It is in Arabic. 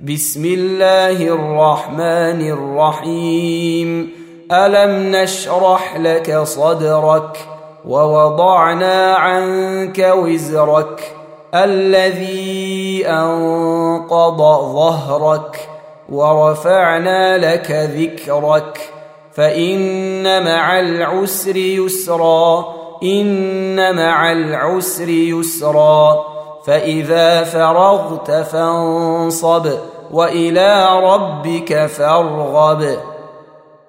بسم الله الرحمن الرحيم. ألم نشرح لك صدرك ووضعنا عنك وزرك الذي أنقض ظهرك ورفعنا لك ذكرك فإن مع العسر يسرا إن مع العسر يسرا فإذا فرغت فانصب وإلى ربك فارغب.